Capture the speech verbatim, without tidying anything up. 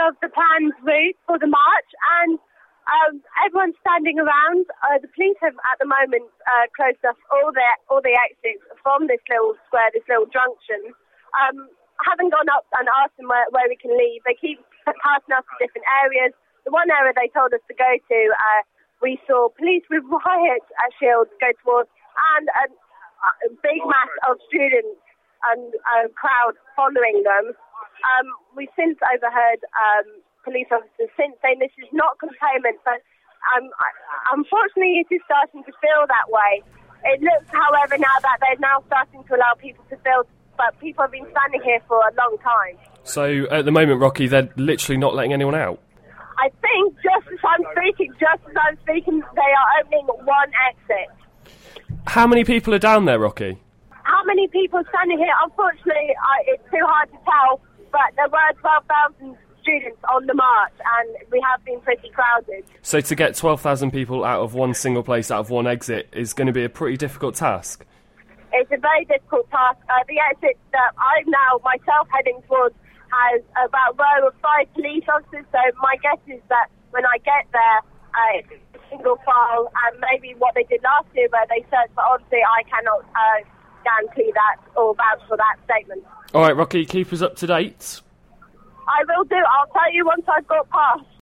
of the planned route for the march, and um, everyone's standing around. Uh, the police have, at the moment, uh, closed off all the all the exits from this little square, this little junction. Um, I haven't gone up and asked them where, where we can leave. They keep passing us to different areas. The one area they told us to go to, uh, we saw police with riot uh, shields go towards, and a, a big mass of students and a crowd following them. Um, we've since overheard um, police officers since saying this is not containment, but um, unfortunately it is starting to feel that way. It looks, however, now that they're now starting to allow people to build, but people have been standing here for a long time. So at the moment, Rocky, they're literally not letting anyone out? I think just as I'm speaking, just as I'm speaking, they are opening one exit. How many people are down there, Rocky? How many people are standing here? Unfortunately, I, it's too hard to tell, but there were twelve thousand students on the march, and we have been pretty crowded. So to get twelve thousand people out of one single place, out of one exit, is going to be a pretty difficult task? It's a very difficult task. Uh, the exit that I'm now myself heading towards has about a row of five police officers, so my guess is that when I get there, uh, it's a single file, and maybe what they did last year where they searched, but obviously I cannot uh, guarantee that or vouch for that statement. All right, Rocky, keep us up to date. I will do. I'll tell you once I've got past.